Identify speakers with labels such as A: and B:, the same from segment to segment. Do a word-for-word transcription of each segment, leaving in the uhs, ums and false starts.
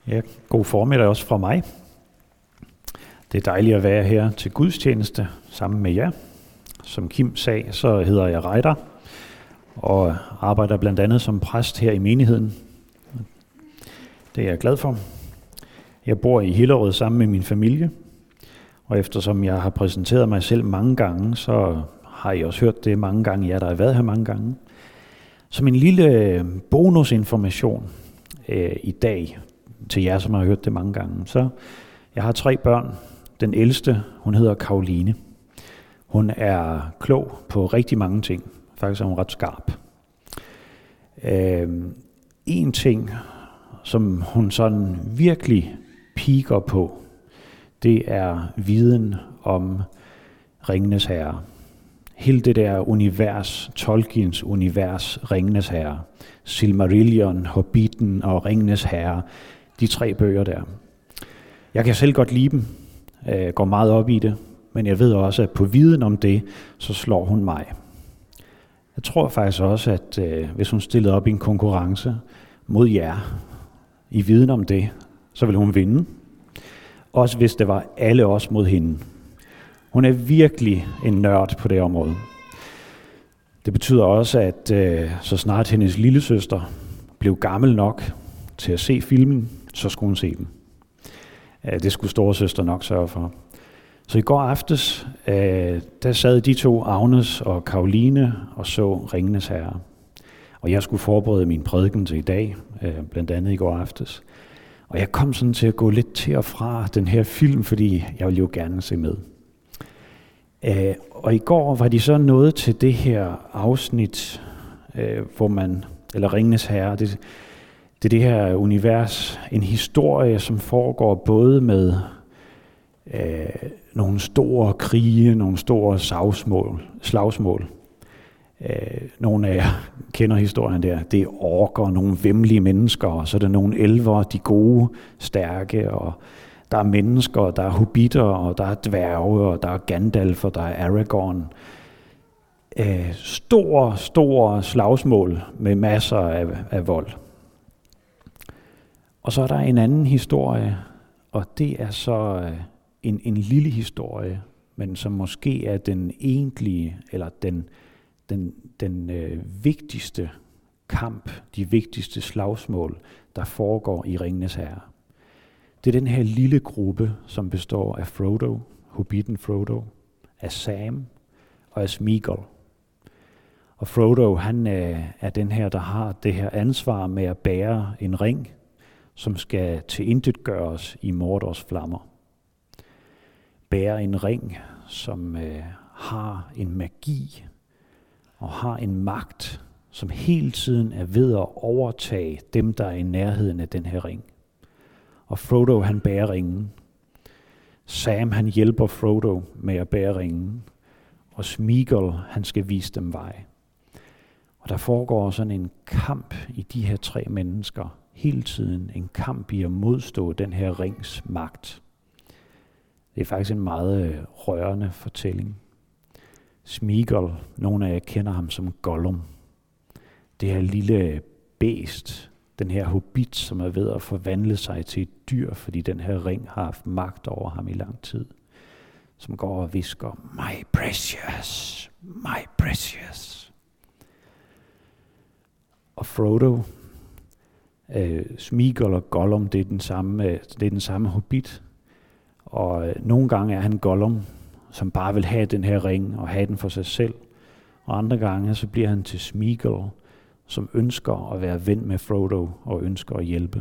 A: Ja, god formiddag også fra mig. Det er dejligt at være her til gudstjeneste sammen med jer. Som Kim sagde, så hedder jeg Reiter og arbejder blandt andet som præst her i menigheden. Det er jeg glad for. Jeg bor i Hillerød sammen med min familie, og eftersom jeg har præsenteret mig selv mange gange, så har I også hørt det mange gange, jer der har været her mange gange. Som en lille bonusinformation øh, i dag, til jer, som har hørt det mange gange. Så jeg har tre børn. Den ældste, hun hedder Karoline. Hun er klog på rigtig mange ting. Faktisk er hun ret skarp. Øh, en ting, som hun sådan virkelig piker på, det er viden om Ringenes Herre. Hele det der univers, Tolkiens univers, Ringenes Herre. Silmarillion, Hobbiten og Ringenes Herre. De tre bøger der. Jeg kan selv godt lide dem, øh, går meget op i det, men jeg ved også, at på viden om det, så slår hun mig. Jeg tror faktisk også, at øh, hvis hun stillede op i en konkurrence mod jer, i viden om det, så ville hun vinde. Også hvis det var alle os mod hende. Hun er virkelig en nørd på det område. Det betyder også, at øh, så snart hendes lillesøster blev gammel nok til at se filmen, så skulle hun se den. Det skulle storesøster nok sørge for. Så i går aftes, der sad de to, Agnes og Karoline, og så Ringenes Herre. Og jeg skulle forberede min prædiken til i dag, blandt andet i går aftes. Og jeg kom sådan til at gå lidt til og fra den her film, fordi jeg ville jo gerne se med. Og i går var de så nået til det her afsnit, hvor man, eller Ringenes Herre, det Det er det her univers, en historie, som foregår både med øh, nogle store krige, nogle store slagsmål. slagsmål. Øh, nogle af jer kender historien der. Det er orker, nogle væmmelige mennesker, og så er der nogle elver, de gode, stærke, og der er mennesker, der er hobbiter, og der er dværge, og der er Gandalf, og der er Aragorn. Øh, store, store slagsmål med masser af, af vold. Og så er der en anden historie, og det er så en, en lille historie, men som måske er den egentlige, eller den, den, den øh, vigtigste kamp, de vigtigste slagsmål, der foregår i Ringenes Herre. Det er den her lille gruppe, som består af Frodo, hobbiten Frodo, af Sam og af Sméagol. Og Frodo, han øh, er den her, der har det her ansvar med at bære en ring, som skal tilintetgøres i Mordors flammer. Bærer en ring, som øh, har en magi og har en magt, som hele tiden er ved at overtage dem, der er i nærheden af den her ring. Og Frodo, han bærer ringen. Sam, han hjælper Frodo med at bære ringen. Og Sméagol, han skal vise dem vej. Og der foregår sådan en kamp i de her tre mennesker, hele tiden en kamp i at modstå den her rings magt. Det er faktisk en meget øh, rørende fortælling. Sméagol, nogle af jer kender ham som Gollum. Det her lille bæst, den her hobbit, som er ved at forvandle sig til et dyr, fordi den her ring har haft magt over ham i lang tid. Som går og hvisker, my precious, my precious. Og Frodo, Uh, Sméagol og Gollum, det er den samme, det er den samme hobbit. Og uh, nogle gange er han Gollum, som bare vil have den her ring og have den for sig selv. Og andre gange så bliver han til Sméagol, som ønsker at være ven med Frodo og ønsker at hjælpe.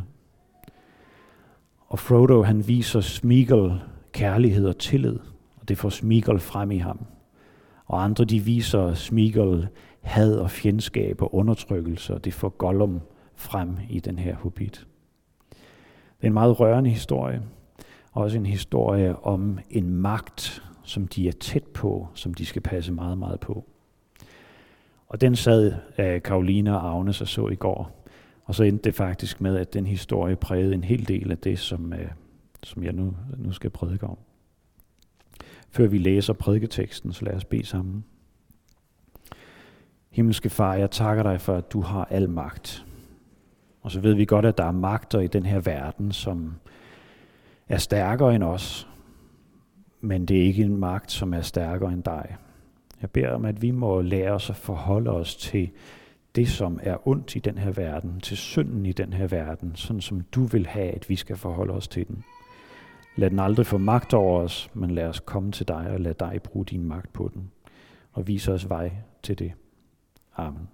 A: Og Frodo, han viser Sméagol kærlighed og tillid, og det får Sméagol frem i ham. Og andre, de viser Sméagol had og fjendskab og undertrykkelse, og det får Gollum frem i den her hobbit. Det er en meget rørende historie, også en historie om en magt, som de er tæt på, som de skal passe meget, meget på. Og den sad uh, Karoline og Agnes og så i går, og så endte det faktisk med, at den historie prægede en hel del af det, som, uh, som jeg nu, nu skal prædike om. Før vi læser prædiketeksten, så lad os bede sammen. Himmelske Far, jeg takker dig for, at du har al magt. Og så ved vi godt, at der er magter i den her verden, som er stærkere end os. Men det er ikke en magt, som er stærkere end dig. Jeg beder om, at vi må lære os at forholde os til det, som er ondt i den her verden, til synden i den her verden, sådan som du vil have, at vi skal forholde os til den. Lad den aldrig få magt over os, men lad os komme til dig og lad dig bruge din magt på den. Og vise os vej til det. Amen.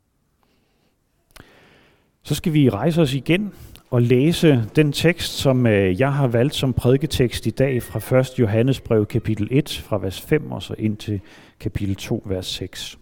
A: Så skal vi rejse os igen og læse den tekst, som jeg har valgt som prædiketekst i dag fra første Johannes brev kapitel et, fra vers fem og så ind til kapitel to, vers seks.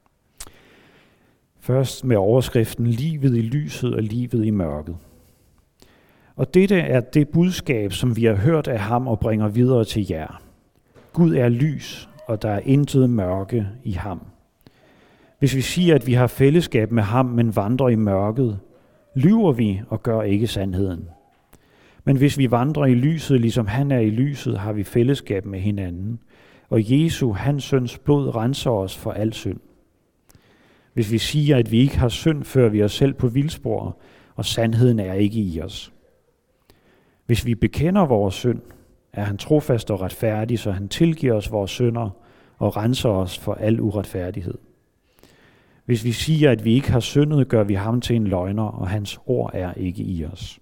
A: Først med overskriften livet i lyset og livet i mørket. Og dette er det budskab, som vi har hørt af ham og bringer videre til jer. Gud er lys, og der er intet mørke i ham. Hvis vi siger, at vi har fællesskab med ham, men vandrer i mørket, lyver vi og gør ikke sandheden. Men hvis vi vandrer i lyset, ligesom han er i lyset, har vi fællesskab med hinanden. Og Jesu, hans søns blod, renser os for al synd. Hvis vi siger, at vi ikke har synd, fører vi os selv på vildspor, og sandheden er ikke i os. Hvis vi bekender vores synd, er han trofast og retfærdig, så han tilgiver os vores synder og renser os for al uretfærdighed. Hvis vi siger, at vi ikke har syndet, gør vi ham til en løgner, og hans ord er ikke i os.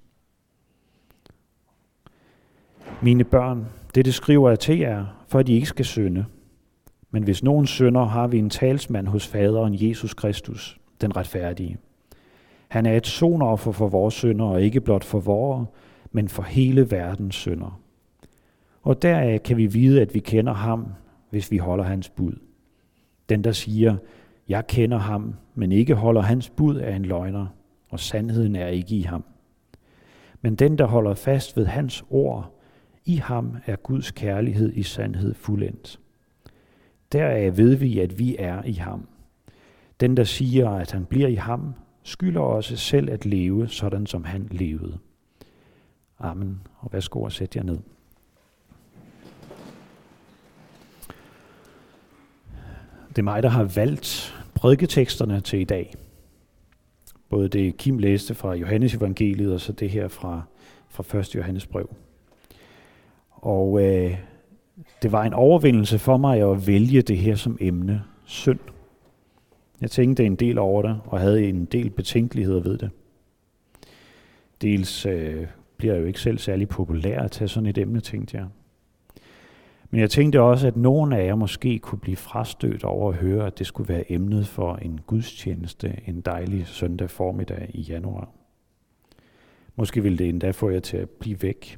A: Mine børn, dette skriver jeg til jer, for at I ikke skal synde. Men hvis nogen synder, har vi en talsmand hos faderen Jesus Kristus, den retfærdige. Han er et sonoffer for vores synder, og ikke blot for vores, men for hele verdens synder. Og deraf kan vi vide, at vi kender ham, hvis vi holder hans bud. Den, der siger, jeg kender ham, men ikke holder hans bud, er en løgner, og sandheden er ikke i ham. Men den, der holder fast ved hans ord, i ham er Guds kærlighed i sandhed fuldendt. Deraf ved vi, at vi er i ham. Den, der siger, at han bliver i ham, skylder også selv at leve, sådan som han levede. Amen. Og værsgo og sæt jer ned. Det er mig, der har valgt prædiketeksterne til i dag. Både det Kim læste fra Johannes evangeliet, og så det her fra, fra første Johannes brev. Og øh, det var en overvindelse for mig at vælge det her som emne, synd. Jeg tænkte en del over det, og havde en del betænkeligheder ved det. Dels øh, bliver jeg jo ikke selv særlig populær at tage sådan et emne, tænkte jeg. Men jeg tænkte også, at nogen af jer måske kunne blive frastødt over at høre, at det skulle være emnet for en gudstjeneste en dejlig søndag formiddag i januar. Måske ville det endda få jer til at blive væk.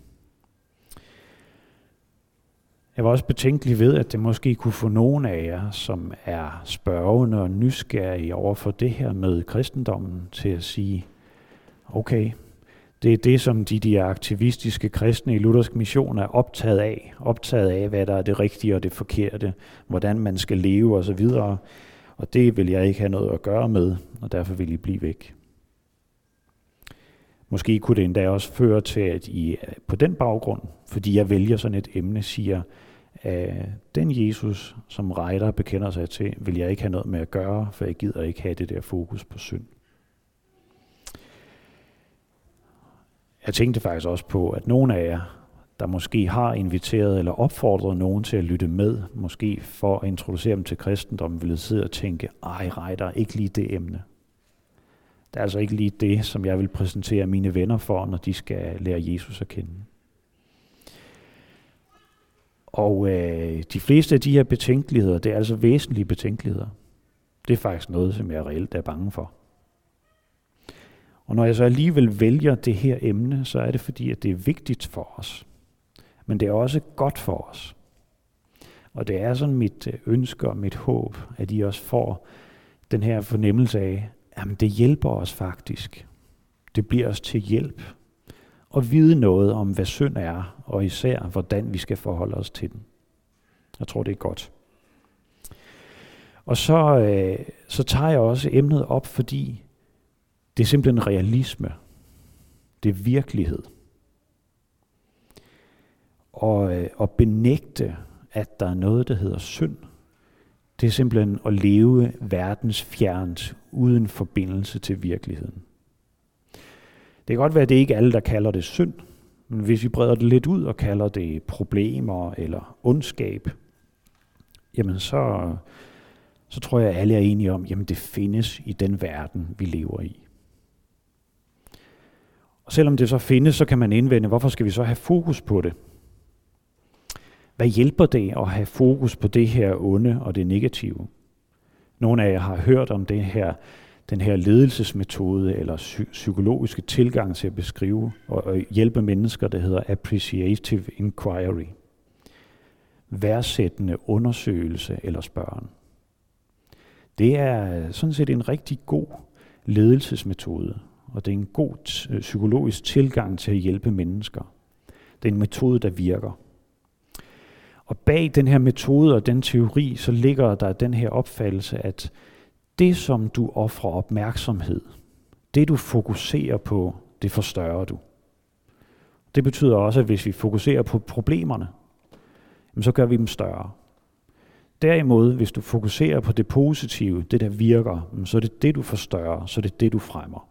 A: Jeg var også betænkelig ved, at det måske kunne få nogen af jer, som er spørgende og nysgerrige over for det her med kristendommen, til at sige, okay, det er det, som de, de aktivistiske kristne i luthersk mission er optaget af. Optaget af, hvad der er det rigtige og det forkerte, hvordan man skal leve osv. Og det vil jeg ikke have noget at gøre med, og derfor vil I blive væk. Måske kunne det endda også føre til, at I på den baggrund, fordi jeg vælger sådan et emne, siger, at den Jesus, som Reiter bekender sig til, vil jeg ikke have noget med at gøre, for jeg gider ikke have det der fokus på synd. Jeg tænkte faktisk også på, at nogle af jer, der måske har inviteret eller opfordret nogen til at lytte med, måske for at introducere dem til kristendommen, ville sidde og tænke, ej Reiter, ikke lige det emne. Det er altså ikke lige det, som jeg vil præsentere mine venner for, når de skal lære Jesus at kende. Og øh, de fleste af de her betænkeligheder, det er altså væsentlige betænkeligheder. Det er faktisk noget, som jeg reelt er bange for. Og når jeg så alligevel vælger det her emne, så er det fordi, at det er vigtigt for os. Men det er også godt for os. Og det er sådan mit ønske og mit håb, at I også får den her fornemmelse af, jamen det hjælper os faktisk. Det bliver os til hjælp at vide noget om, hvad synd er, og især, hvordan vi skal forholde os til den. Jeg tror, det er godt. Og så, øh, så tager jeg også emnet op, fordi det er simpelthen realisme. Det er virkelighed. Og øh, at benægte, at der er noget, der hedder synd, det er simpelthen at leve verdensfjernt uden forbindelse til virkeligheden. Det kan godt være, at det ikke er alle, der kalder det synd, men hvis vi breder det lidt ud og kalder det problemer eller ondskab, jamen så, så tror jeg, at alle er enige om, jamen det findes i den verden, vi lever i. Og selvom det så findes, så kan man indvende, hvorfor skal vi så have fokus på det? Hvad hjælper det at have fokus på det her onde og det negative? Nogle af jer har hørt om det her, den her ledelsesmetode eller psy- psykologiske tilgang til at beskrive og, og hjælpe mennesker, der hedder appreciative inquiry. Værdsættende undersøgelse eller spørgen. Det er sådan set en rigtig god ledelsesmetode, og det er en god t- psykologisk tilgang til at hjælpe mennesker. Det er en metode, der virker. Og bag den her metode og den teori, så ligger der den her opfattelse, at det, som du offrer opmærksomhed, det du fokuserer på, det forstørrer du. Det betyder også, at hvis vi fokuserer på problemerne, så gør vi dem større. Derimod, hvis du fokuserer på det positive, det der virker, så er det det, du forstørrer, så er det det, du fremmer.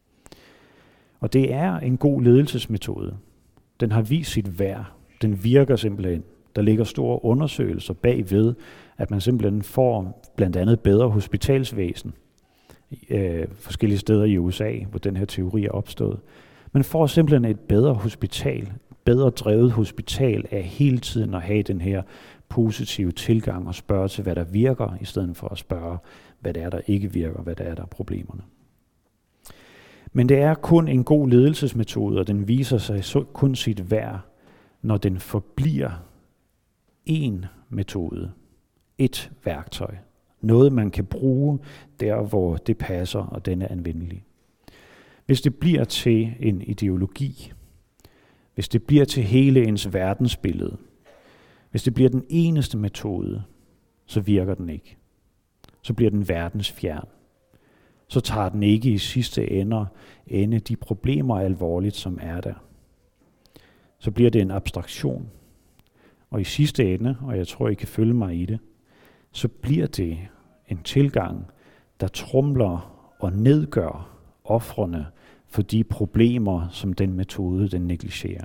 A: Og det er en god ledelsesmetode. Den har vist sit værd. Den virker simpelthen. Der ligger store undersøgelser bagved, at man simpelthen får blandt andet bedre hospitalsvæsen øh, forskellige steder i U S A, hvor den her teori er opstået. Man får simpelthen et bedre hospital, bedre drevet hospital af hele tiden at have den her positive tilgang og spørge til, hvad der virker, i stedet for at spørge, hvad det er, der ikke virker, hvad det er, der er problemerne. Men det er kun en god ledelsesmetode, og den viser sig kun sit værd, når den forbliver en metode, et værktøj. Noget, man kan bruge der, hvor det passer, og den er anvendelig. Hvis det bliver til en ideologi, hvis det bliver til hele ens verdensbillede, hvis det bliver den eneste metode, så virker den ikke. Så bliver den verdensfjern. Så tager den ikke i sidste ende, ende de problemer alvorligt, som er der. Så bliver det en abstraktion. Og i sidste ende, og jeg tror, I kan følge mig i det, så bliver det en tilgang, der tromler og nedgør ofrene for de problemer, som den metode, den negligerer.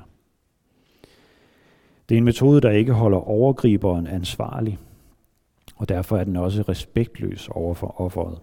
A: Det er en metode, der ikke holder overgriberen ansvarlig, og derfor er den også respektløs over for offeret.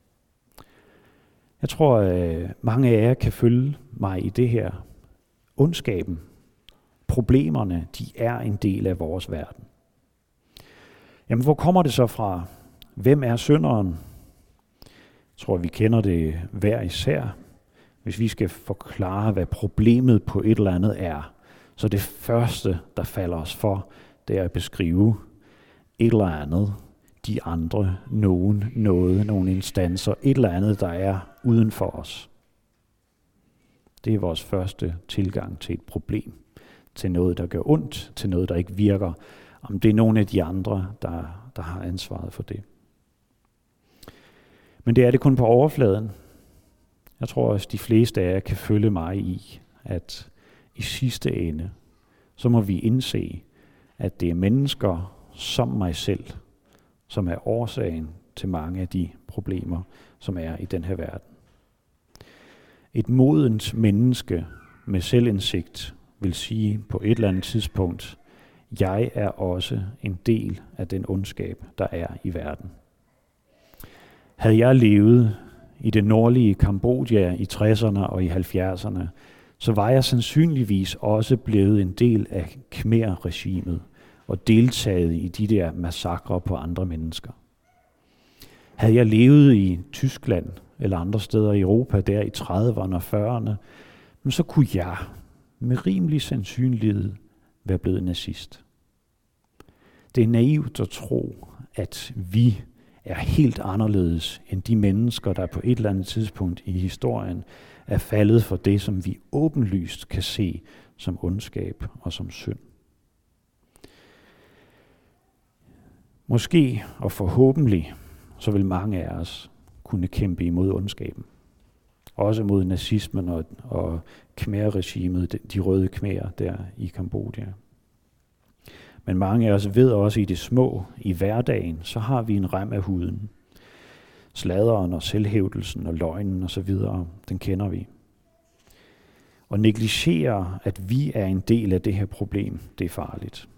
A: Jeg tror, at mange af jer kan følge mig i det her. Ondskaben, problemerne, de er en del af vores verden. Jamen, hvor kommer det så fra? Hvem er synderen? Jeg tror, vi kender det hver især. Hvis vi skal forklare, hvad problemet på et eller andet er, så det første, der falder os for, det er at beskrive et eller andet, de andre, nogen, noget, nogle instanser, et eller andet, der er uden for os. Det er vores første tilgang til et problem, til noget, der gør ondt, til noget, der ikke virker. Om det er nogle af de andre, der, der har ansvaret for det. Men det er det kun på overfladen. Jeg tror også, de fleste af jer kan følge mig i, at i sidste ende, så må vi indse, at det er mennesker som mig selv, som er årsagen til mange af de problemer, som er i den her verden. Et modent menneske med selvindsigt vil sige på et eller andet tidspunkt, jeg er også en del af den ondskab, der er i verden. Havde jeg levet i det nordlige Kambodja i tresserne og i halvfjerdserne, så var jeg sandsynligvis også blevet en del af Khmer-regimet og deltaget i de der massakrer på andre mennesker. Havde jeg levet i Tyskland eller andre steder i Europa der i trediverne og fyrrerne, så kunne jeg med rimelig sandsynlighed være blevet nazist. Det er naivt at tro, at vi er helt anderledes end de mennesker, der på et eller andet tidspunkt i historien er faldet for det, som vi åbenlyst kan se som ondskab og som synd. Måske og forhåbentlig, så vil mange af os kunne kæmpe imod ondskaben. Også mod nazismen og, og Khmer-regimet, de røde khmerer der i Kambodja. Men mange af os ved også i det små, i hverdagen, så har vi en rem af huden. Sladeren og selvhævdelsen og løgnen og så videre, den kender vi. og negligerer, at vi er en del af det her problem, det er farligt.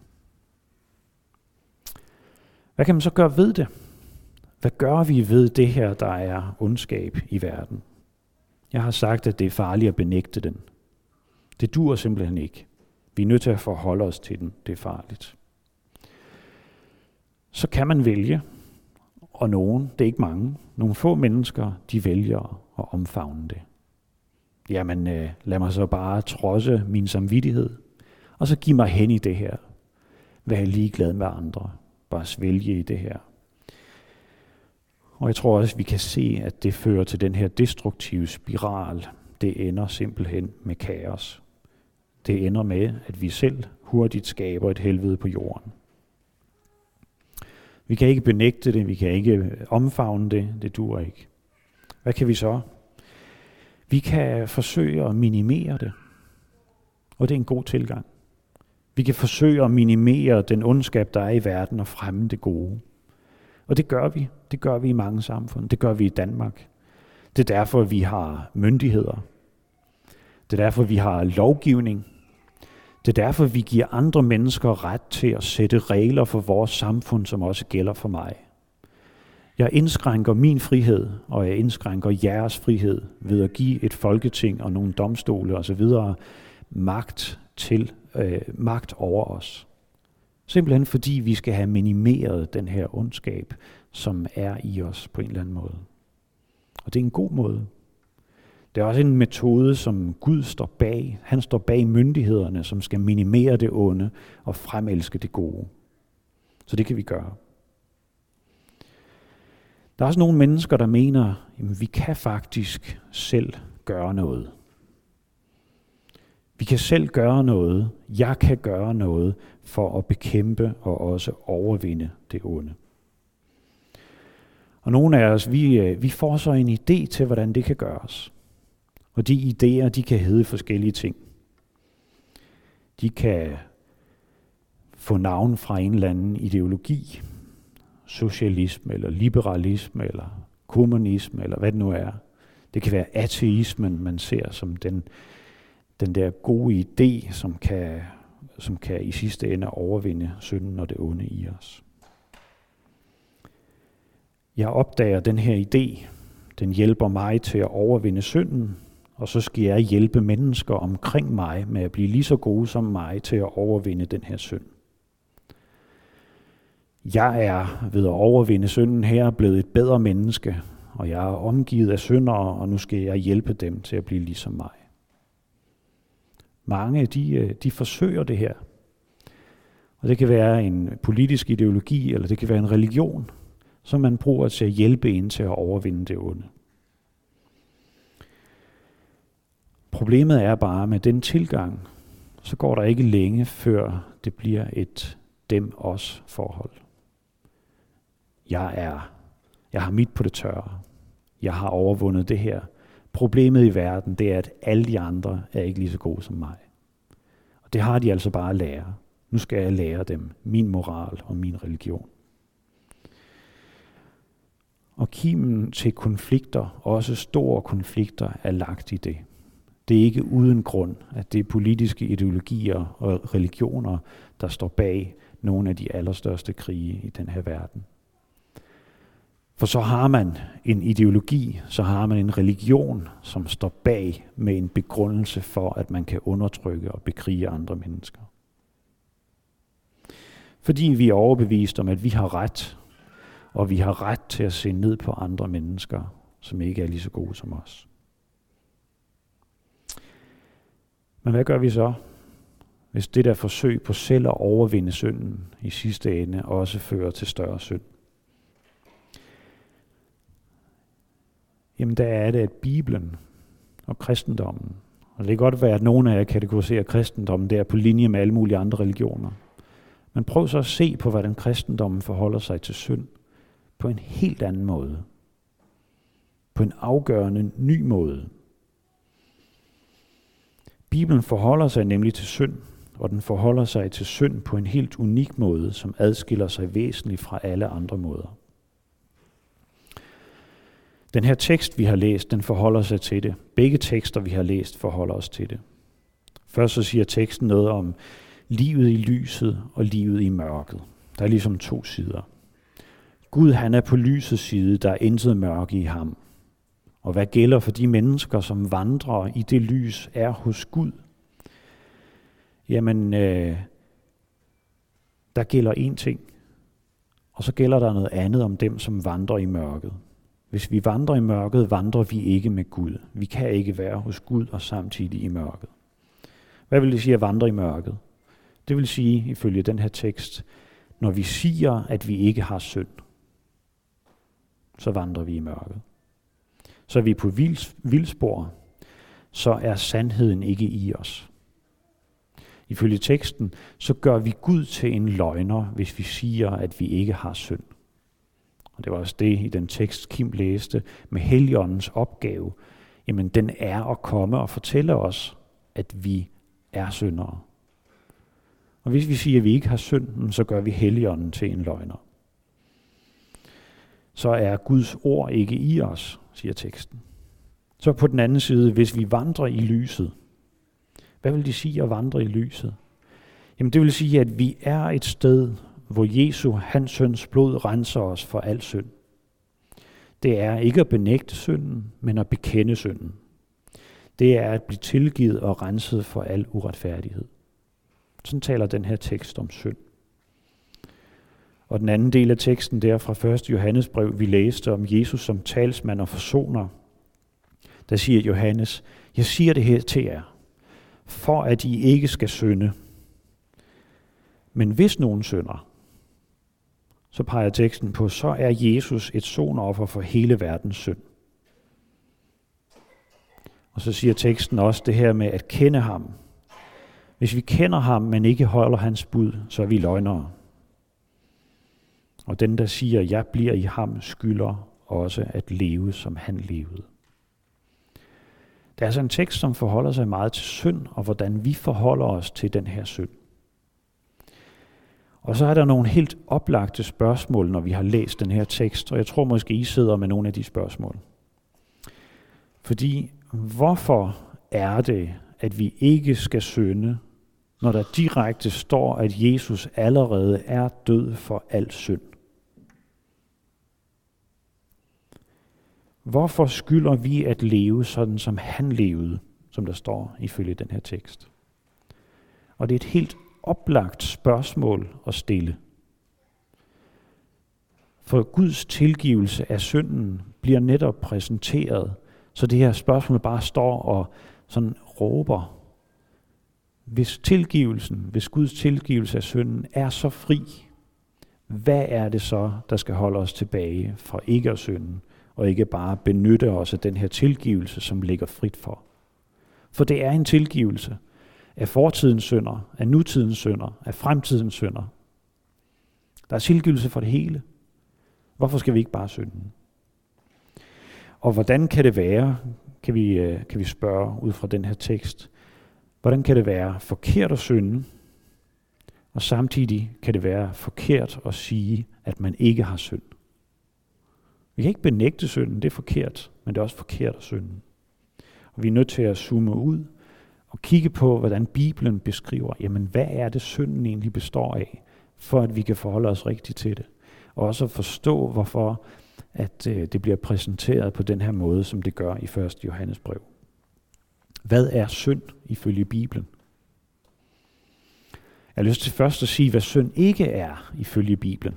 A: Hvad kan man så gøre ved det? Hvad gør vi ved det her, der er ondskab i verden? Jeg har sagt, at det er farligt at benægte den. Det duer simpelthen ikke. Vi er nødt til at forholde os til den. Det er farligt. Så kan man vælge, og nogen, det er ikke mange, nogle få mennesker, de vælger at omfavne det. Jamen, øh, lad mig så bare trodse min samvittighed, og så giv mig hen i det her. Vær ligeglad med andre. Bare svælge i det her. Og jeg tror også, at vi kan se, at det fører til den her destruktive spiral. Det ender simpelthen med kaos. Det ender med, at vi selv hurtigt skaber et helvede på jorden. Vi kan ikke benægte det, vi kan ikke omfavne det, det duer ikke. Hvad kan vi så? Vi kan forsøge at minimere det, og det er en god tilgang. Vi kan forsøge at minimere den ondskab, der er i verden, og fremme det gode. Og det gør vi. Det gør vi i mange samfund. Det gør vi i Danmark. Det er derfor, vi har myndigheder. Det er derfor, vi har lovgivning. Det er derfor, vi giver andre mennesker ret til at sætte regler for vores samfund, som også gælder for mig. Jeg indskrænker min frihed, og jeg indskrænker jeres frihed ved at give et folketing og nogle domstole osv. magt til øh, magt over os. Simpelthen fordi vi skal have minimeret den her ondskab, som er i os på en eller anden måde. Og det er en god måde. Det er også en metode, som Gud står bag. Han står bag myndighederne, som skal minimere det onde og fremelske det gode. Så det kan vi gøre. Der er også nogle mennesker, der mener, at vi kan faktisk selv gøre noget. Vi kan selv gøre noget. Jeg kan gøre noget for at bekæmpe og også overvinde det onde. Og nogle af os, vi, vi får så en idé til, hvordan det kan gøres. Og de idéer, de kan hedde forskellige ting. De kan få navn fra en eller anden ideologi, socialisme eller liberalisme eller kommunisme eller hvad det nu er. Det kan være ateismen, man ser som den, den der gode idé, som kan, som kan i sidste ende overvinde synden og det onde i os. Jeg opdager den her idé, den hjælper mig til at overvinde synden, og så skal jeg hjælpe mennesker omkring mig med at blive lige så gode som mig til at overvinde den her synd. Jeg er ved at overvinde synden her blevet et bedre menneske, og jeg er omgivet af syndere, og nu skal jeg hjælpe dem til at blive ligesom mig. Mange de, de forsøger det her, og det kan være en politisk ideologi, eller det kan være en religion, som man bruger til at hjælpe en til at overvinde det onde. Problemet er bare, med den tilgang, så går der ikke længe, før det bliver et dem-os forhold. Jeg er, jeg har mit på det tørre. Jeg har overvundet det her. Problemet i verden, det er, at alle de andre er ikke lige så gode som mig. Og det har de altså bare at lære. Nu skal jeg lære dem min moral og min religion. Og kimen til konflikter, også store konflikter, er lagt i det. Det er ikke uden grund, at det er politiske ideologier og religioner, der står bag nogle af de allerstørste krige i den her verden. For så har man en ideologi, så har man en religion, som står bag med en begrundelse for, at man kan undertrykke og bekrige andre mennesker. Fordi vi er overbevist om, at vi har ret, og vi har ret til at se ned på andre mennesker, som ikke er lige så gode som os. Men hvad gør vi så, hvis det der forsøg på selv at overvinde synden i sidste ende også fører til større synd? Jamen der er det, at Bibelen og kristendommen, og det kan godt være, at nogle af jer kategoriserer kristendommen der på linje med alle mulige andre religioner, men prøv så at se på, hvordan kristendommen forholder sig til synd på en helt anden måde. På en afgørende ny måde. Bibelen forholder sig nemlig til synd, og den forholder sig til synd på en helt unik måde, som adskiller sig væsentligt fra alle andre måder. Den her tekst, vi har læst, den forholder sig til det. Begge tekster, vi har læst, forholder os til det. Først så siger teksten noget om livet i lyset og livet i mørket. Der er ligesom to sider. Gud, han er på lysets side, der er intet mørke i ham. Og hvad gælder for de mennesker, som vandrer i det lys, er hos Gud? Jamen, øh, der gælder én ting, og så gælder der noget andet om dem, som vandrer i mørket. Hvis vi vandrer i mørket, vandrer vi ikke med Gud. Vi kan ikke være hos Gud og samtidig i mørket. Hvad vil det sige at vandre i mørket? Det vil sige, ifølge den her tekst, når vi siger, at vi ikke har synd, så vandrer vi i mørket. Så er vi på vildspor, så er sandheden ikke i os. Ifølge teksten, så gør vi Gud til en løgner, hvis vi siger, at vi ikke har synd. Og det var også det i den tekst, Kim læste, med Helligåndens opgave. Jamen, den er at komme og fortælle os, at vi er syndere. Og hvis vi siger, at vi ikke har synden, så gør vi Helligånden til en løgner. Så er Guds ord ikke i os, siger teksten. Så på den anden side, hvis vi vandrer i lyset, hvad vil det sige at vandre i lyset? Jamen det vil sige, at vi er et sted, hvor Jesu, hans søns blod, renser os for al synd. Det er ikke at benægte synden, men at bekende synden. Det er at blive tilgivet og renset for al uretfærdighed. Sådan taler den her tekst om synd. Og den anden del af teksten der fra første Johannes brev, vi læste om Jesus som talsmand og forsoner, der siger Johannes, jeg siger det her til jer, for at I ikke skal synde. Men hvis nogen synder, så peger teksten på, så er Jesus et sonoffer for hele verdens synd. Og så siger teksten også det her med at kende ham. Hvis vi kender ham, men ikke holder hans bud, så er vi løgnere. Og den, der siger, jeg bliver i ham, skylder også at leve, som han levede. Det er altså en tekst, som forholder sig meget til synd, og hvordan vi forholder os til den her synd. Og så er der nogle helt oplagte spørgsmål, når vi har læst den her tekst, og jeg tror måske, I sidder med nogle af de spørgsmål. Fordi, hvorfor er det, at vi ikke skal synde, når der direkte står, at Jesus allerede er død for al synd? Hvorfor skylder vi at leve sådan, som han levede, som der står ifølge den her tekst? Og det er et helt oplagt spørgsmål at stille. For Guds tilgivelse af synden bliver netop præsenteret, så det her spørgsmål bare står og sådan råber. Hvis tilgivelsen, hvis Guds tilgivelse af synden er så fri, hvad er det så, der skal holde os tilbage fra ikke at synde, og ikke bare benytte os af den her tilgivelse, som ligger frit for? For det er en tilgivelse af fortidens synder, af nutidens synder, af fremtidens synder. Der er tilgivelse for det hele. Hvorfor skal vi ikke bare synde? Og hvordan kan det være, kan vi, kan vi spørge ud fra den her tekst, hvordan kan det være forkert at synde, og samtidig kan det være forkert at sige, at man ikke har synd? Vi kan ikke benægte synden, det er forkert, men det er også forkert at synde. Og vi er nødt til at zoome ud og kigge på, hvordan Bibelen beskriver, jamen hvad er det synden egentlig består af, for at vi kan forholde os rigtigt til det. Og også at forstå, hvorfor at øh, det bliver præsenteret på den her måde, som det gør i første Johannes brev. Hvad er synd ifølge Bibelen? Jeg har lyst til først at sige, hvad synd ikke er ifølge Bibelen.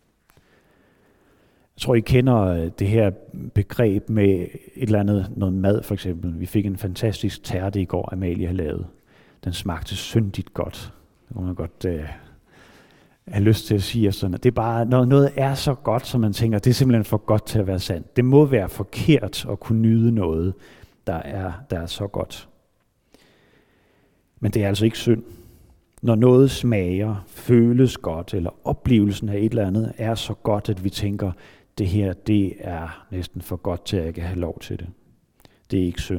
A: Jeg tror, I kender det her begreb med et eller andet, noget mad for eksempel. Vi fik en fantastisk tærte i går, Amalie har lavet. Den smagte syndigt godt. Det kunne man godt uh, have lyst til at sige. Sådan. Det er bare, når noget er så godt, som man tænker, det er simpelthen for godt til at være sandt. Det må være forkert at kunne nyde noget, der er, der er så godt. Men det er altså ikke synd. Når noget smager, føles godt, eller oplevelsen af et eller andet er så godt, at vi tænker, det her, det er næsten for godt til, at jeg kan have lov til det. Det er ikke synd.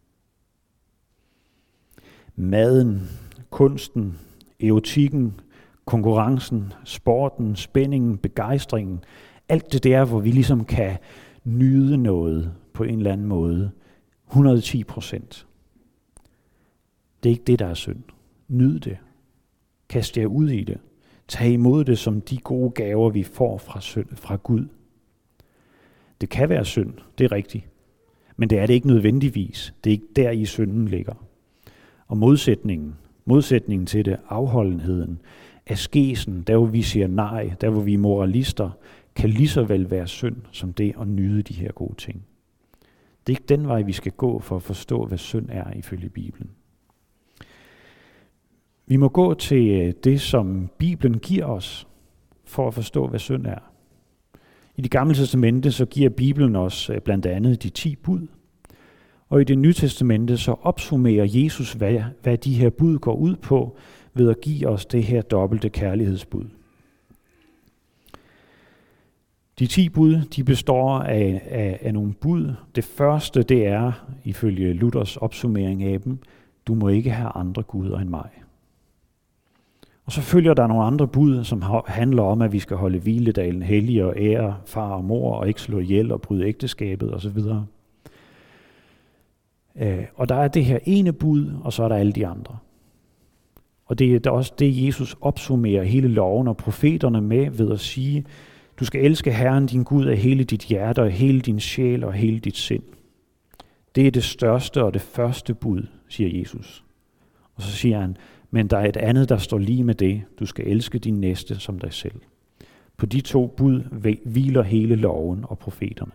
A: Maden, kunsten, erotikken, konkurrencen, sporten, spændingen, begejstringen, alt det der, hvor vi ligesom kan nyde noget på en eller anden måde, hundrede og ti procent. Det er ikke det, der er synd. Nyd det. Kast jer ud i det. Tag imod det som de gode gaver, vi får fra, synd, fra Gud. Det kan være synd, det er rigtigt. Men det er det ikke nødvendigvis. Det er ikke der, i synden ligger. Og modsætningen, modsætningen til det, afholdenheden, askesen, der hvor vi siger nej, der hvor vi er moralister, kan lige så vel være synd som det at nyde de her gode ting. Det er ikke den vej, vi skal gå for at forstå, hvad synd er ifølge Bibelen. Vi må gå til det, som Bibelen giver os, for at forstå, hvad synd er. I Det Gamle Testamente så giver Bibelen os blandt andet de ti bud. Og i Det Nye Testamente så opsummerer Jesus, hvad, hvad de her bud går ud på, ved at give os det her dobbelte kærlighedsbud. De ti bud, de består af, af, af nogle bud. Det første, det er, ifølge Luthers opsummering af dem, du må ikke have andre guder end mig. Og så følger der nogle andre bud, som handler om, at vi skal holde hviledagen hellig og ære far og mor, og ikke slå ihjel og bryde ægteskabet osv. Og der er det her ene bud, og så er der alle de andre. Og det er også det, Jesus opsummerer hele loven og profeterne med ved at sige, du skal elske Herren din Gud af hele dit hjerte og hele din sjæl og hele dit sind. Det er det største og det første bud, siger Jesus. Og så siger han, men der er et andet, der står lige med det. Du skal elske din næste som dig selv. På de to bud hviler hele loven og profeterne.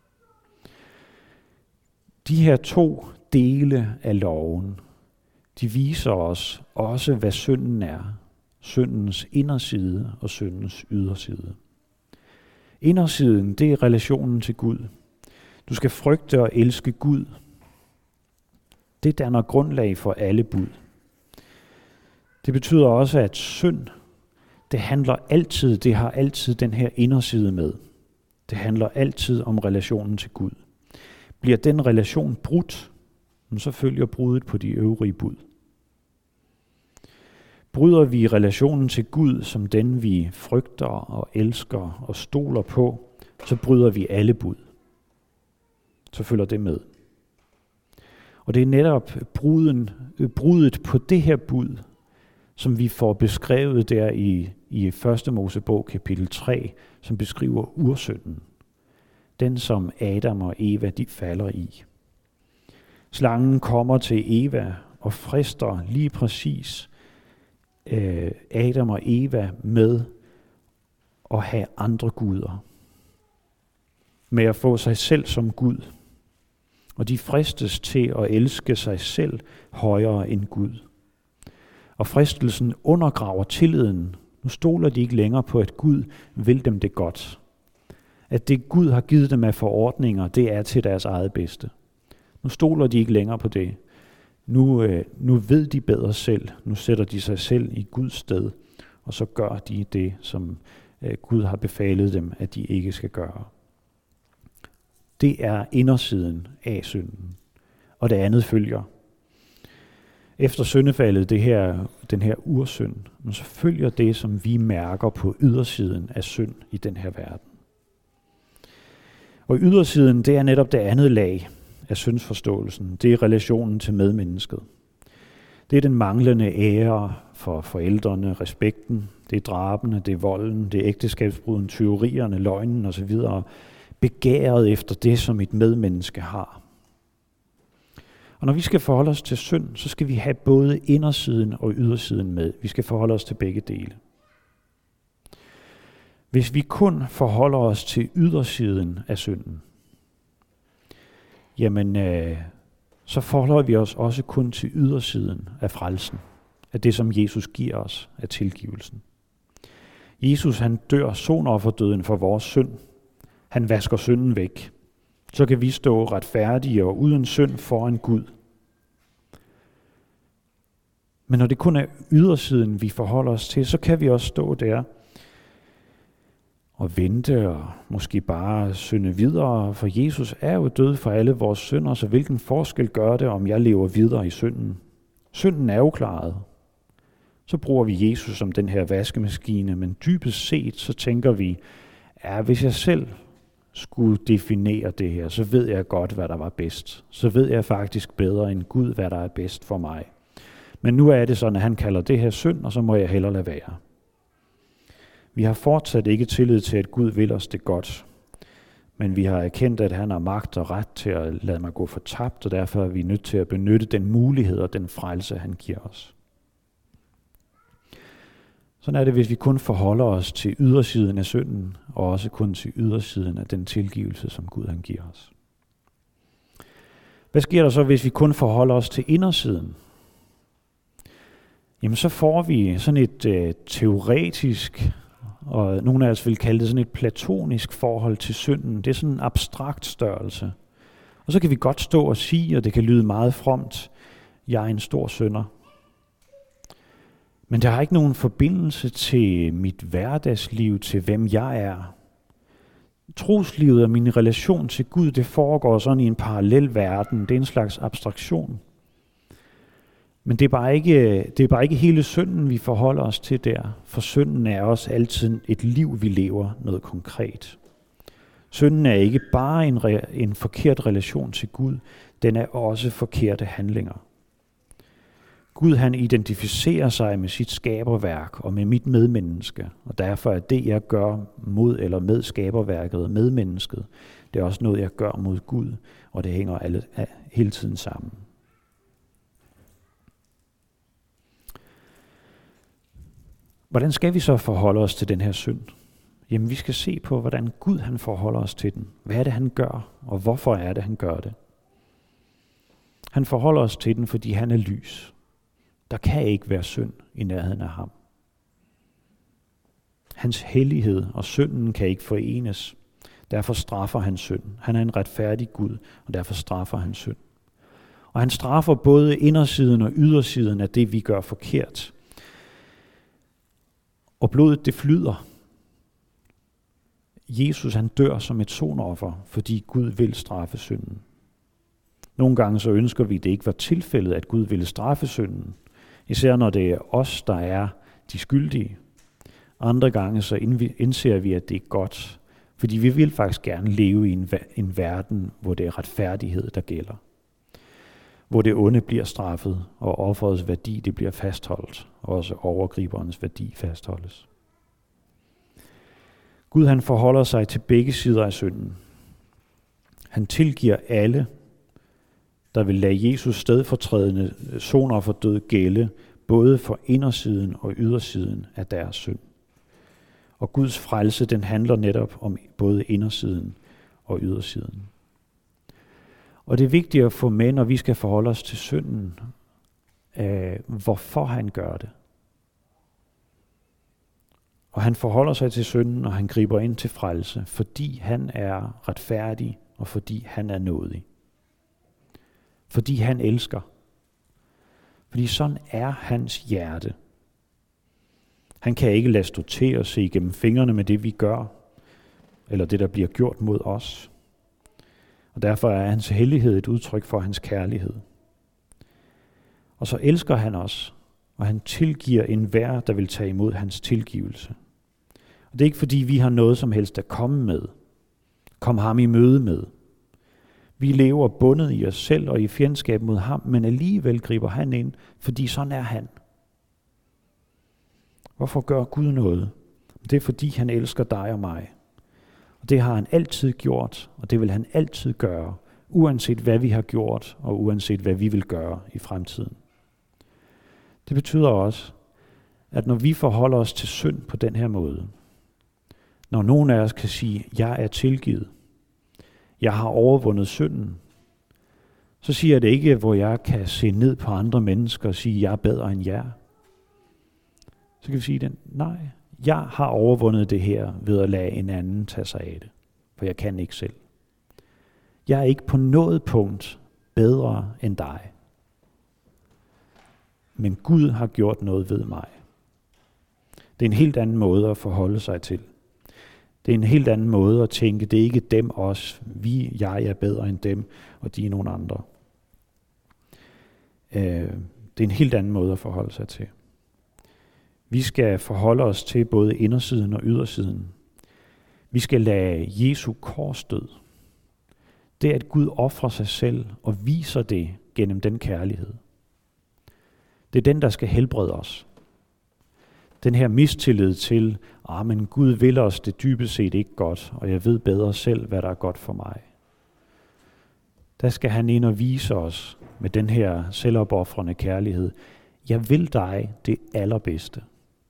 A: De her to dele af loven, de viser os også, hvad synden er. Syndens inderside og syndens yderside. Indersiden, det er relationen til Gud. Du skal frygte og elske Gud. Det danner grundlag for alle bud. Det betyder også, at synd, det handler altid, det har altid den her inderside med. Det handler altid om relationen til Gud. Bliver den relation brudt, så følger bruddet på de øvrige bud. Bryder vi relationen til Gud som den, vi frygter og elsker og stoler på, så bryder vi alle bud. Så følger det med. Og det er netop bruden, bruddet på det her bud, som vi får beskrevet der i, i første Mosebog kapitel tre, som beskriver ursynden. Den, som Adam og Eva de falder i. Slangen kommer til Eva og frister lige præcis øh, Adam og Eva med at have andre guder. Med at få sig selv som Gud. Og de fristes til at elske sig selv højere end Gud. Og fristelsen undergraver tilliden. Nu stoler de ikke længere på, at Gud vil dem det godt. At det Gud har givet dem af forordninger, det er til deres eget bedste. Nu stoler de ikke længere på det. Nu, øh, nu ved de bedre selv. Nu sætter de sig selv i Guds sted, og så gør de det, som øh, Gud har befalet dem, at de ikke skal gøre. Det er indersiden af synden. Og det andet følger. Efter syndefaldet, det her, den her ursynd, så følger det, som vi mærker på ydersiden af synd i den her verden. Og ydersiden, det er netop det andet lag af syndsforståelsen. Det er relationen til medmennesket. Det er den manglende ære for forældrene, respekten, det er drabene, det er volden, det er ægteskabsbruden, tyverierne, løgnen osv. Begæret efter det, som et medmenneske har. Og når vi skal forholde os til synd, så skal vi have både indersiden og ydersiden med. Vi skal forholde os til begge dele. Hvis vi kun forholder os til ydersiden af synden, jamen øh, så forholder vi os også kun til ydersiden af frelsen, af det, som Jesus giver os, af tilgivelsen. Jesus, han dør sonofferdøden for vores synd. Han vasker synden væk. Så kan vi stå retfærdige og uden synd foran Gud. Men når det kun er ydersiden, vi forholder os til, så kan vi også stå der og vente og måske bare synde videre, for Jesus er jo død for alle vores synder, så hvilken forskel gør det, om jeg lever videre i synden? Synden er jo klaret. Så bruger vi Jesus som den her vaskemaskine, men dybest set så tænker vi, ja, hvis jeg selv skulle definere det her, så ved jeg godt, hvad der var bedst. Så ved jeg faktisk bedre end Gud, hvad der er bedst for mig. Men nu er det sådan, at han kalder det her synd, og så må jeg hellere lade være. Vi har fortsat ikke tillid til, at Gud vil os det godt. Men vi har erkendt, at han har magt og ret til at lade mig gå fortabt, og derfor er vi nødt til at benytte den mulighed og den frelse, han giver os. Sådan er det, hvis vi kun forholder os til ydersiden af synden, og også kun til ydersiden af den tilgivelse, som Gud han giver os. Hvad sker der så, hvis vi kun forholder os til indersiden? Jamen så får vi sådan et øh, teoretisk, og nogle af os vil kalde det sådan et platonisk forhold til synden. Det er sådan en abstrakt størrelse. Og så kan vi godt stå og sige, og det kan lyde meget fromt, jeg er en stor synder. Men der har ikke nogen forbindelse til mit hverdagsliv, til hvem jeg er. Troslivet og min relation til Gud, det foregår sådan i en parallel verden. Det er en slags abstraktion. Men det er bare ikke, det er bare ikke hele synden, vi forholder os til der. For synden er også altid et liv, vi lever, noget konkret. Synden er ikke bare en, re, en forkert relation til Gud, den er også forkerte handlinger. Gud han identificerer sig med sit skaberværk og med mit medmenneske, og derfor er det, jeg gør mod eller med skaberværket og medmennesket, det er også noget, jeg gør mod Gud, og det hænger alle, hele tiden sammen. Hvordan skal vi så forholde os til den her synd? Jamen, vi skal se på, hvordan Gud han forholder os til den. Hvad er det, han gør, og hvorfor er det, han gør det? Han forholder os til den, fordi han er lys. Der kan ikke være synd i nærheden af ham. Hans hellighed og synden kan ikke forenes. Derfor straffer han synd. Han er en retfærdig Gud, og derfor straffer han synd. Og han straffer både indersiden og ydersiden af det, vi gør forkert. Og blodet, det flyder. Jesus, han dør som et sonoffer, fordi Gud vil straffe synden. Nogle gange så ønsker vi, at det ikke var tilfældet, at Gud ville straffe synden. Især når det er os, der er de skyldige. Andre gange så indser vi, at det er godt, fordi vi vil faktisk gerne leve i en, en verden, hvor det er retfærdighed, der gælder. Hvor det onde bliver straffet, og offerets værdi det bliver fastholdt, og også overgriberens værdi fastholdes. Gud han forholder sig til begge sider af synden. Han tilgiver alle, der vil lade Jesus stedfortrædende sonoffer gælde, både for indersiden og ydersiden af deres synd. Og Guds frelse, den handler netop om både indersiden og ydersiden. Og det er vigtigt at få med, når vi skal forholde os til synden, øh, hvorfor han gør det. Og han forholder sig til synden, og han griber ind til frelse, fordi han er retfærdig, og fordi han er nådig. Fordi han elsker. Fordi sådan er hans hjerte. Han kan ikke lade stå til at se igennem fingrene med det, vi gør, eller det, der bliver gjort mod os. Og derfor er hans hellighed et udtryk for hans kærlighed. Og så elsker han os, og han tilgiver enhver, der vil tage imod hans tilgivelse. Og det er ikke fordi, vi har noget som helst at komme med. Kom ham i møde med. Vi lever bundet i os selv og i fjendskab mod ham, men alligevel griber han ind, fordi sådan er han. Hvorfor gør Gud noget? Det er fordi, han elsker dig og mig. Og det har han altid gjort, og det vil han altid gøre, uanset hvad vi har gjort, og uanset hvad vi vil gøre i fremtiden. Det betyder også, at når vi forholder os til synd på den her måde, når nogen af os kan sige, jeg er tilgivet, jeg har overvundet synden, så siger jeg det ikke, hvor jeg kan se ned på andre mennesker og sige, jeg er bedre end jer. Så kan vi sige det, nej, jeg har overvundet det her ved at lade en anden tage sig af det, for jeg kan ikke selv. Jeg er ikke på noget punkt bedre end dig. Men Gud har gjort noget ved mig. Det er en helt anden måde at forholde sig til. Det er en helt anden måde at tænke, det er ikke dem os, vi, jeg er bedre end dem, og de er nogle andre. Det er en helt anden måde at forholde sig til. Vi skal forholde os til både indersiden og ydersiden. Vi skal lade Jesu korsdød. Det er, at Gud ofrer sig selv og viser det gennem den kærlighed. Det er den, der skal helbrede os. Den her mistillid til, ah, men Gud vil os det dybest set ikke godt, og jeg ved bedre selv, hvad der er godt for mig. Der skal han ind og vise os med den her selvopofrende kærlighed. Jeg vil dig det allerbedste.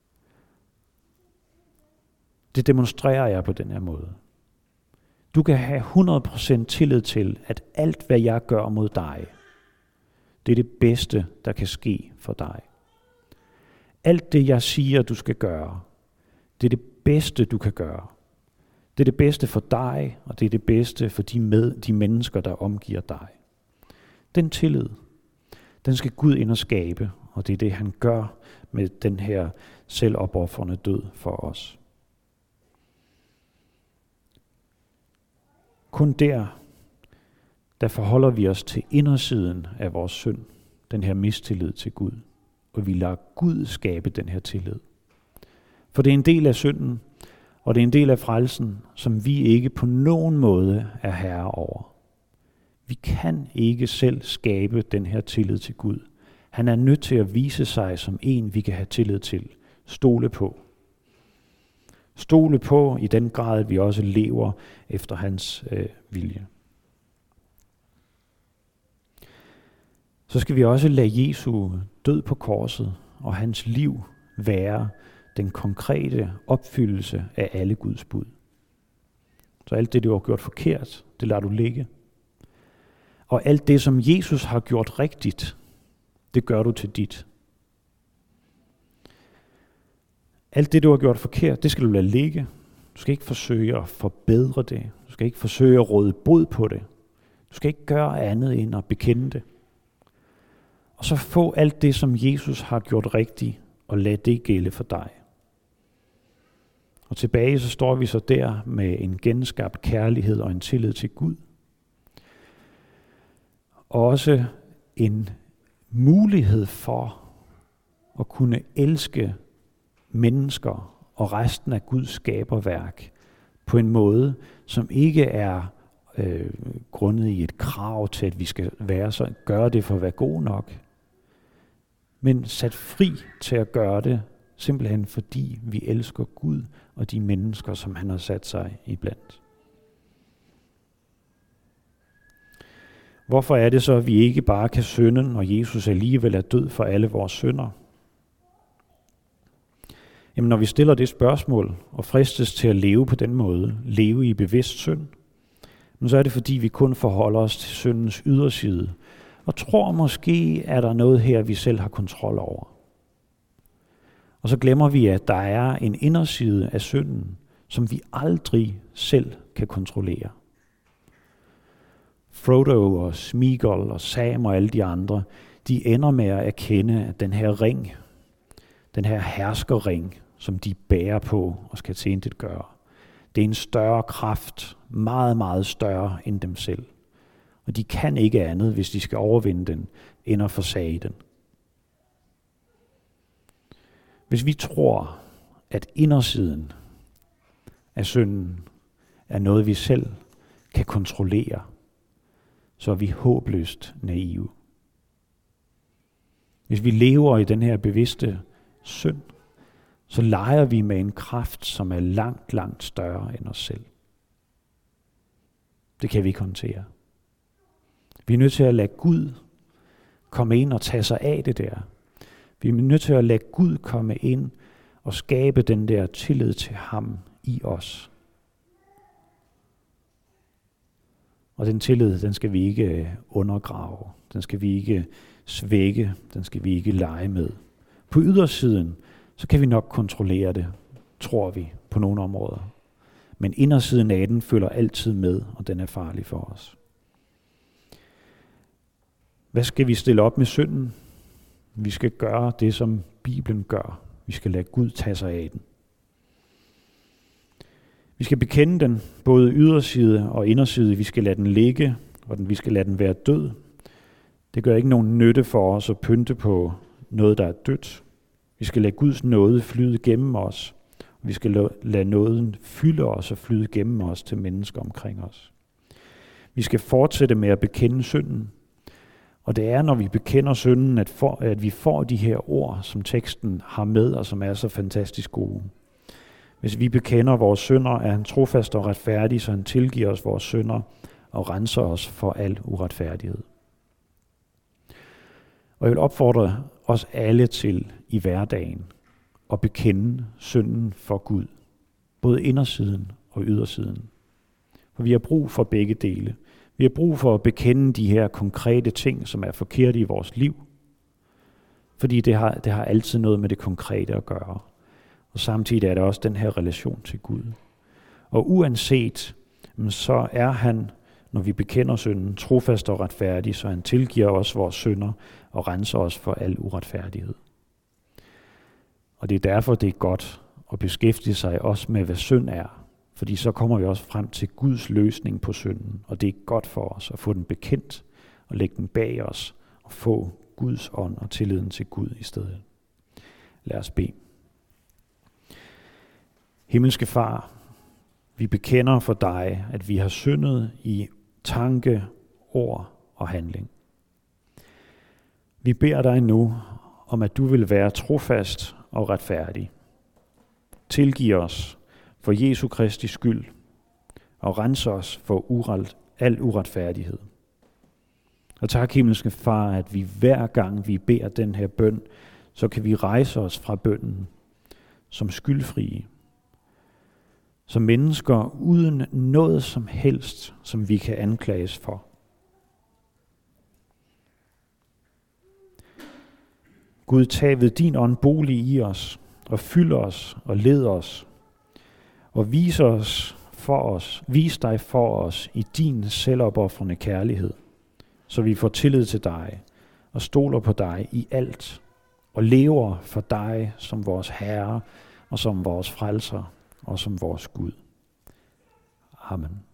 A: Det demonstrerer jeg på den her måde. Du kan have hundrede procent tillid til, at alt, hvad jeg gør mod dig, det er det bedste, der kan ske for dig. Alt det, jeg siger, du skal gøre, det er det bedste, du kan gøre. Det er det bedste for dig, og det er det bedste for de, med, de mennesker, der omgiver dig. Den tillid, den skal Gud ind og skabe, og det er det, han gør med den her selvopofrende død for os. Kun der, der forholder vi os til indersiden af vores synd, den her mistillid til Gud, og vi lader Gud skabe den her tillid. For det er en del af synden, og det er en del af frelsen, som vi ikke på nogen måde er herre over. Vi kan ikke selv skabe den her tillid til Gud. Han er nødt til at vise sig som en, vi kan have tillid til. Stole på. Stole på i den grad, at vi også lever efter hans øh, vilje. Så skal vi også lade Jesu død på korset og hans liv være den konkrete opfyldelse af alle Guds bud. Så alt det, du har gjort forkert, det lader du ligge. Og alt det, som Jesus har gjort rigtigt, det gør du til dit. Alt det, du har gjort forkert, det skal du lade ligge. Du skal ikke forsøge at forbedre det. Du skal ikke forsøge at råde bod på det. Du skal ikke gøre andet end at bekende det. Og så få alt det, som Jesus har gjort rigtigt, og lad det gælde for dig. Og tilbage så står vi så der med en genskabt kærlighed og en tillid til Gud. Og også en mulighed for at kunne elske mennesker og resten af Guds skaberværk på en måde, som ikke er øh, grundet i et krav til, at vi skal være så, gøre det for at være god nok, men sat fri til at gøre det, simpelthen fordi vi elsker Gud og de mennesker, som han har sat sig iblandt. Hvorfor er det så, at vi ikke bare kan synde, når Jesus alligevel er død for alle vores synder? Jamen når vi stiller det spørgsmål og fristes til at leve på den måde, leve i bevidst synd, så er det fordi, vi kun forholder os til syndens yderside, og tror måske, at der er noget her, vi selv har kontrol over. Og så glemmer vi, at der er en inderside af synden, som vi aldrig selv kan kontrollere. Frodo og Smeagol og Sam og alle de andre, de ender med at erkende, at den her ring, den her herskerring, som de bærer på og skal tilintet gøre, det er en større kraft, meget, meget større end dem selv. Og de kan ikke andet, hvis de skal overvinde den, end at forsage den. Hvis vi tror, at indersiden af synden er noget, vi selv kan kontrollere, så er vi håbløst naive. Hvis vi lever i den her bevidste synd, så leger vi med en kraft, som er langt, langt større end os selv. Det kan vi ikke håndtere. Vi er nødt til at lade Gud komme ind og tage sig af det der. Vi er nødt til at lade Gud komme ind og skabe den der tillid til ham i os. Og den tillid, den skal vi ikke undergrave. Den skal vi ikke svække. Den skal vi ikke lege med. På ydersiden, så kan vi nok kontrollere det, tror vi, på nogle områder. Men indersiden af den følger altid med, og den er farlig for os. Hvad skal vi stille op med synden? Vi skal gøre det, som Bibelen gør. Vi skal lade Gud tage sig af den. Vi skal bekende den, både yderside og inderside. Vi skal lade den ligge, og den, vi skal lade den være død. Det gør ikke nogen nytte for os at pynte på noget, der er dødt. Vi skal lade Guds nåde flyde gennem os. Vi skal lade nåden fylde os og flyde gennem os til mennesker omkring os. Vi skal fortsætte med at bekende synden, Og det er, når vi bekender synden, at, for, at vi får de her ord, som teksten har med, og som er så fantastisk gode. Hvis vi bekender vores synder, er han trofast og retfærdig, så han tilgiver os vores synder og renser os for al uretfærdighed. Og jeg vil opfordre os alle til i hverdagen at bekende synden for Gud, både indersiden og ydersiden. For vi har brug for begge dele. Vi har brug for at bekende de her konkrete ting, som er forkerte i vores liv, fordi det har, det har altid noget med det konkrete at gøre. Og samtidig er der også den her relation til Gud. Og uanset, så er han, når vi bekender synden, trofast og retfærdig, så han tilgiver os vores synder og renser os for al uretfærdighed. Og det er derfor, det er godt at beskæftige sig også med, hvad synd er. Fordi så kommer vi også frem til Guds løsning på synden, og det er godt for os at få den bekendt og lægge den bag os og få Guds ånd og tilliden til Gud i stedet. Lad os bede. Himmelske Far, vi bekender for dig, at vi har syndet i tanke, ord og handling. Vi beder dig nu om, at du vil være trofast og retfærdig. Tilgiv os for Jesu Kristi skyld og rense os for uret, al uretfærdighed. Og tak, himmelske Far, at vi hver gang vi beder den her bøn, så kan vi rejse os fra bønnen som skyldfrie, som mennesker uden noget som helst, som vi kan anklages for. Gud, tag ved din ånd bolig i os, og fyld os og led os, og vis os for os, vis dig for os i din selvopofrende kærlighed, så vi får tillid til dig og stoler på dig i alt, og lever for dig som vores Herre og som vores frelser og som vores Gud. Amen.